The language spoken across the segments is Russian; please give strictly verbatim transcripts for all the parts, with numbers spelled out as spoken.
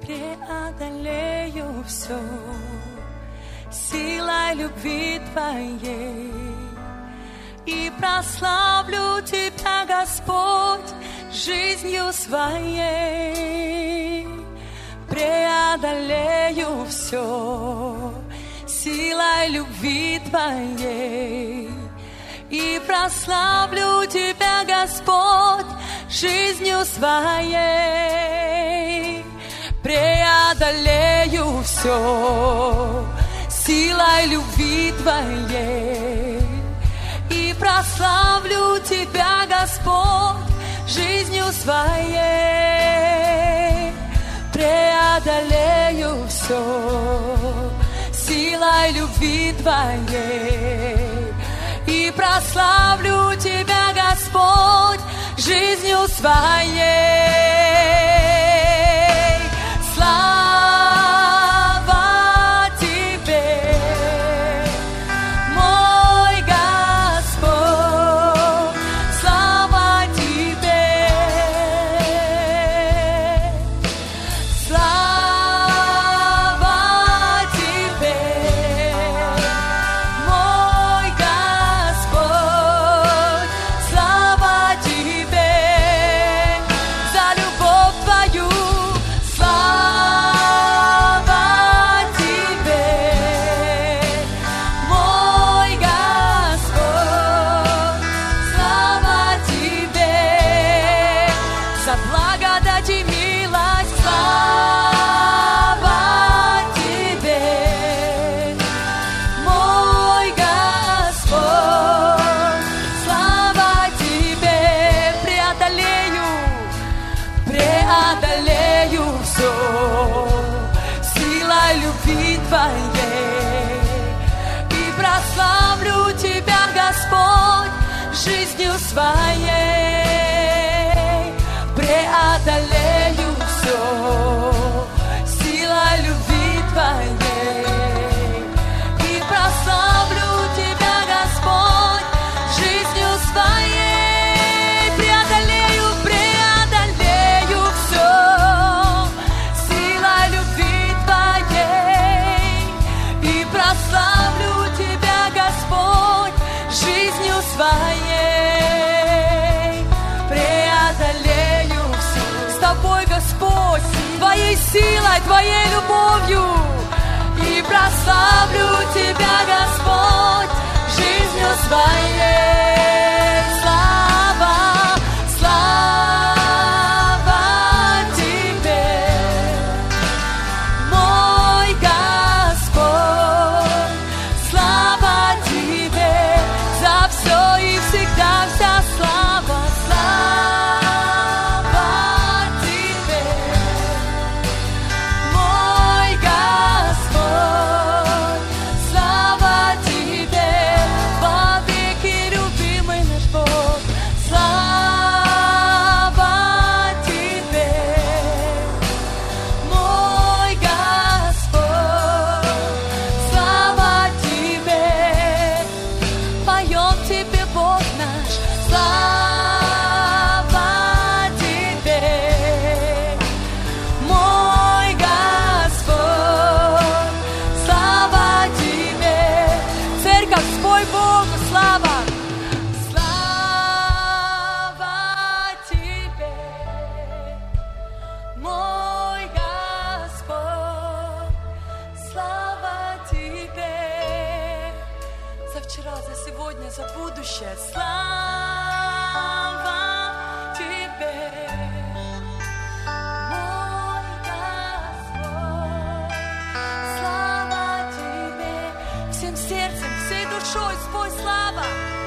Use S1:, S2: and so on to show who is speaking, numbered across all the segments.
S1: преодолею все силой любви Твоей и прославлю Тебя, Господь, жизнью своей. Преодолею все силой любви Твоей и прославлю Тебя, Господь, жизнью своей. Преодолею все силой любви Твоей и прославлю Тебя, Господь, жизнью своей. Преодолею все силой любви Твоей и прославлю Тебя, Господь, жизнью своей. Слава Тебе, мой Господь, слава Тебе, слава Тебе, мой Господь, слава Тебе, за любовь Твою, слава Тебе, мой Господь, слава Тебе, за благодать и милость, слава Тебе, мой Господь, слава Тебе. Преодолею, преодолею все силой любви Твоей и прославлю Тебя, Господь, жизнью своей. Преодолею все силой любви Твоей и прославлю Тебя, Господь, жизнью своей. Преодолею, преодолею все силой любви Твоей и прославлю Тебя, Господь, жизнью своей. Преодолею все с Тобой, Господь, Твоей силой, Твоей любовью и прославлю Тебя, Господь, жизнью своей. Слава, слава Тебе, мой Господь, слава Тебе, за все и всегда вся слава, слава Тебе, мой Господь, слава Тебе, во веки любимый наш Бог, слава Тебе, мой Господь, слава Тебе, поем Тебе, Бог наш, слава Тебе, мой Господь, слава Тебе. Церковь, спой Богу, слава, слава Тебе, мой Господь, слава Тебе. За вчера, за сегодня, за будущее, слава Тебе, мой Господь, слава Тебе. Всем сердцем, всей душой спой слава.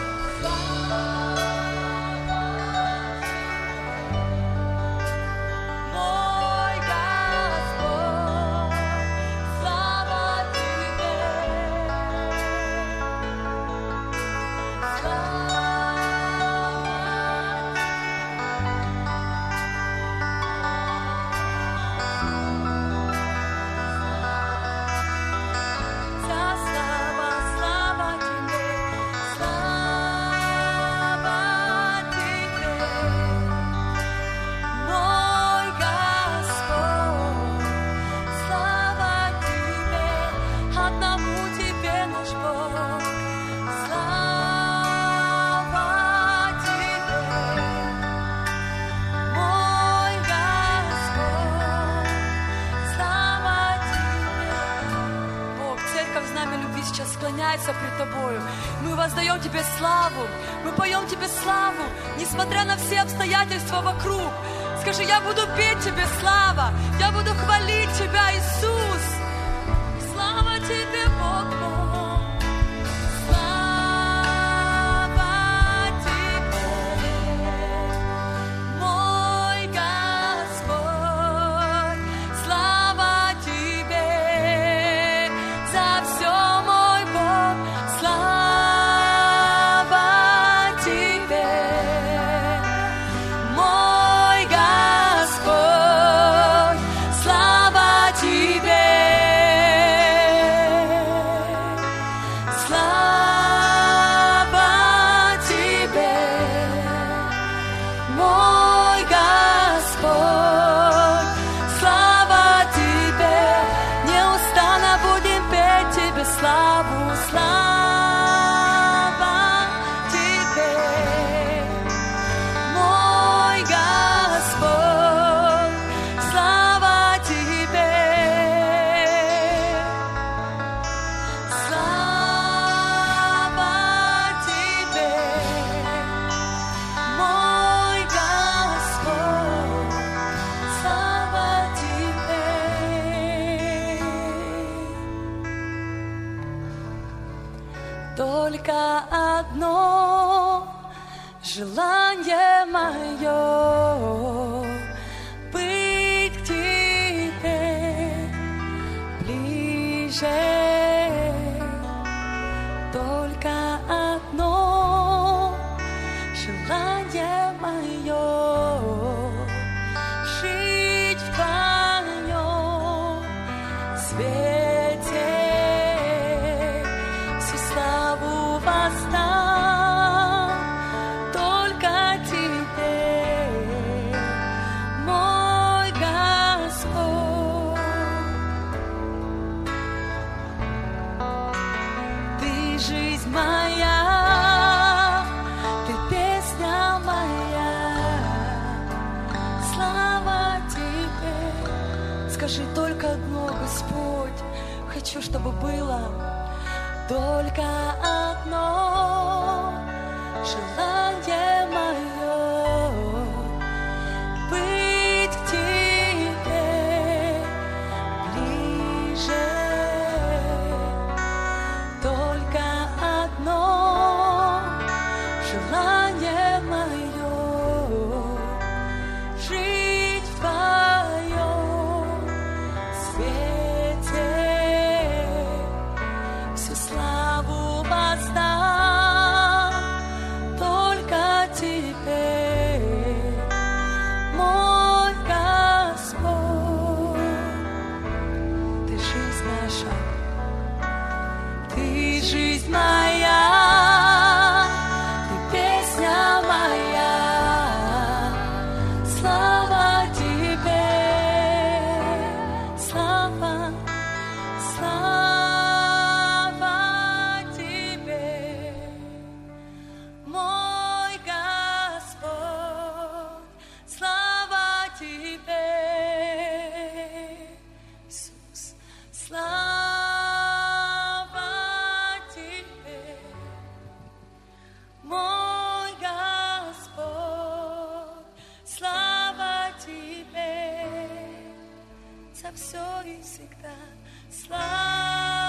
S1: Мой Господь, слава Тебе, слава, слава Тебе, слава. сейчас склоняется пред Тобою. Мы воздаем Тебе славу, мы поем Тебе славу, несмотря на все обстоятельства вокруг. Скажи, я буду петь Тебе слава, я буду хвалить Тебя, Иисус. Слава Тебе, Бог мой. Только одно желание мое — быть к Тебе ближе. Только одно желание мое — жить в Твоем свете. Воздам только Тебе, мой Господь. Ты жизнь моя, Ты песня моя, слава Тебе. Скажи только одно, Господь, хочу, чтобы было. Только одно желание мое — быть к Тебе ближе. Только одно желание мое — жить в Твоем свете. Всю славу воздам только Тебе, мой Господь. Ты жизнь наша, Ты жизнь моя, Ты песня моя, слава Тебе, слава, слава. За все и всегда слава.